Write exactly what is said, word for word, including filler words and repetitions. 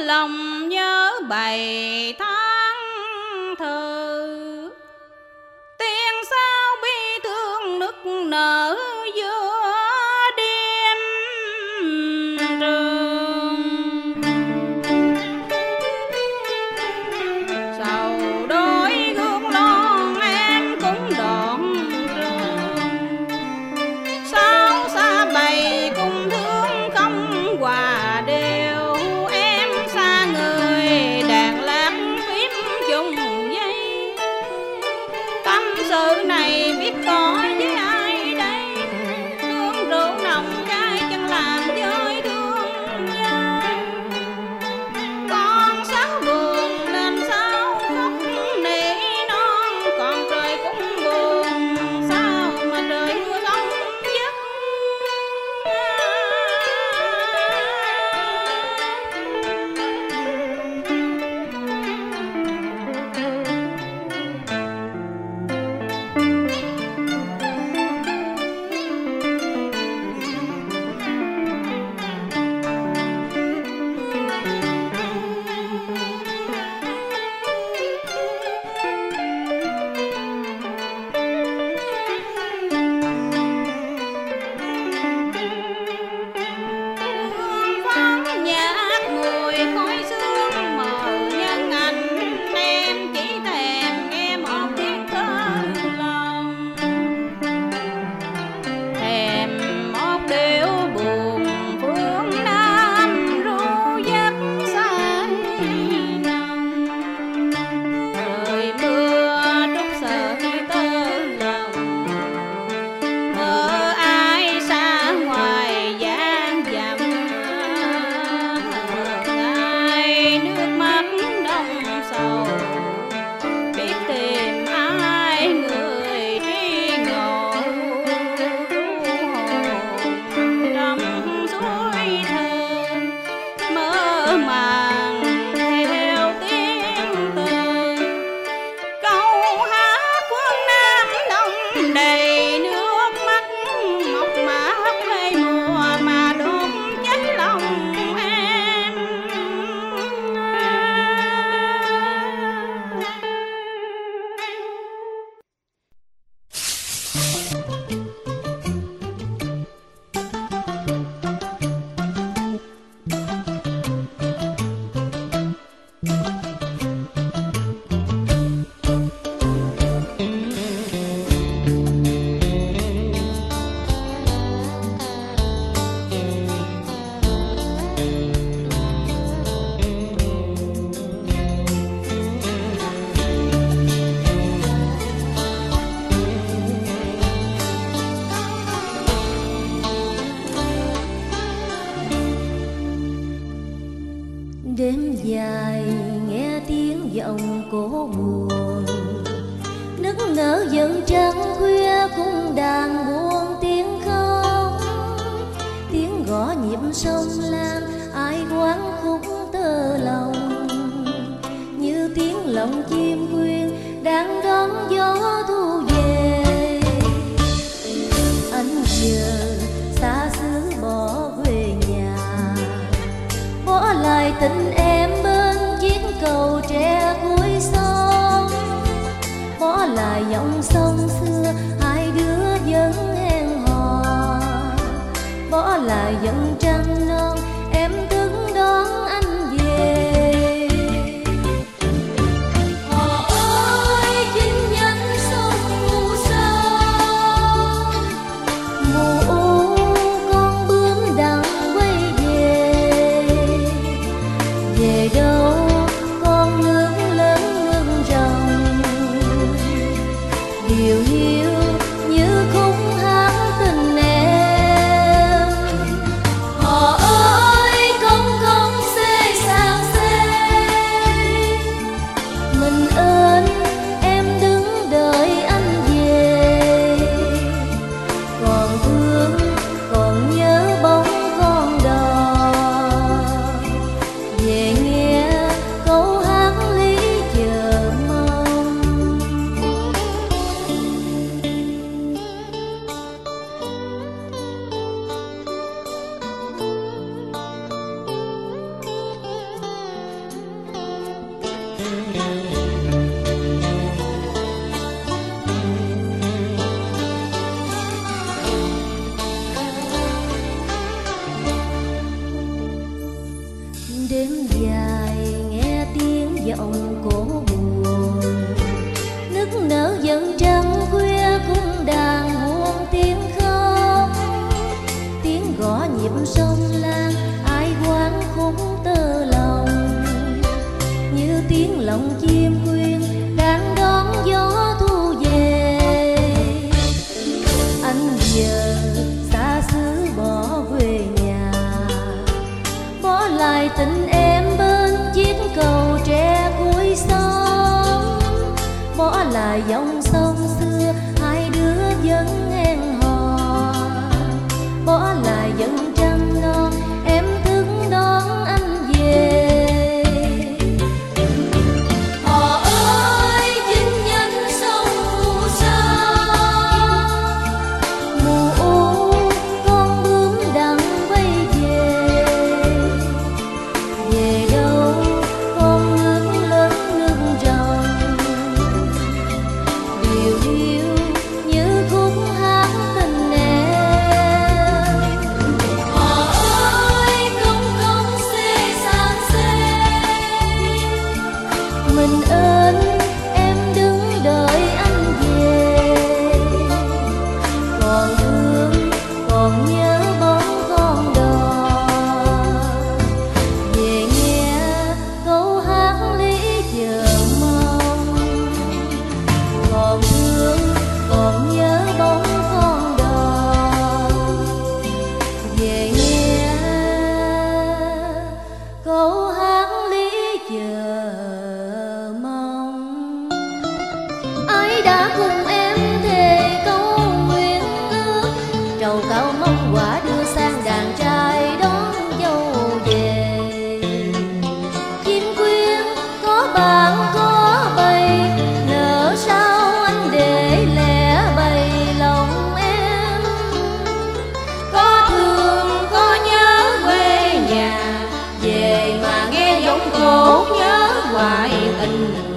lòng nhớ bày tháng thơ, tiếng sao bi thương nức nở giữa đêm trường. Sầu đôi gương lon em cũng đoạn trường, sao xa bầy cùng thương không hòa đều. Em xa người đàn lạc phím chung dây, tâm sự này biết có với ai đây. Thương rượu nồng cay chẳng làm chơi thương nhau, con sáo buồn nên sao khóc nỉ non. Còn trời cũng buồn sao mà trời mưa không dứt. Phóng nhạc mùi khói sương mờ nhân ảnh, em chỉ thèm nghe một tiếng thơ lòng. Thèm một điệu buồn phương Nam ru giấc say nồng. Trời mưa trút sợi tơ lòng, mơ ai xa ngoài gian dặm. Ai nước mắt đông sầu, biết tìm ai người tri ngộ. Ru hồn trong suối thơ, mơ màng theo tiếng từ. Câu hát phương Nam lòng đầy nước mắt, mộc mạc mây mùa mà đốt cháy lòng em. Đêm dài nghe tiếng giọng cổ buồn, nức nở dần trăng khuya cung đàn buông tiếng khóc. Tiếng gõ nhịp sông Lam ai quán khúc tơ lòng, như tiếng lòng chim quyên đang đón gió thu về. Anh chờ xa xứ bỏ về nhà, bỏ lại tình em bên chiếc cầu tre cuối sông. Bỏ lại dòng sông xưa hai đứa vẫn hẹn hò, bỏ lại dòng trăng non em đứng đón anh về. Họ ơi chinh nhánh sông mù sâu, mù u con bướm đặng quay về. Về đâu con nước lớn ngưng rồng, điều hiu như khúc hát tình em. Họ ơi không không xê sang xê, mình ơn em đứng đợi anh về. Còn thương còn nhớ bóng con đò, về nghe câu hát lý chờ mong. Đêm dài nghe tiếng giọng cổ buồn, nức nở dần trăng khuya cung đàn muôn tiếng khóc. Tiếng gõ nhịp sông lan ai quán khúc tơ lòng, như tiếng lòng chim quyên đang đón gió thu về. Anh giờ xa xứ bỏ quê nhà, bỏ lại tình em bên chiếc cầu tre cuối sông, bỏ lại dòng sông xưa hai đứa vẫn hẹn hò, bỏ lại dần trăng non em thức đón anh về. Họ ơi chinh nhân sông mù sa, mù u con bướm đặng bay về. Về đâu con nước lớn nước rồng, điều hiu như khúc hát tình em. Họ ơi công công xê sang xê, mình ơn em đứng đợi anh về. Còn thương còn nhớ bóng con đò, về nghe câu hát lý chờ mong. Còn thương còn nhớ bóng con đò, về nghe câu hát lý chờ mong. Ai đã cùng em thề câu nguyện ước, trầu cao mong quả đưa sang đàn trai đón dâu về. Chim quyên có bạn có bầy, nỡ sao anh để lẻ bầy lòng em. Có thương có nhớ quê nhà, về mà nghe giọng cốt nhớ hoài tình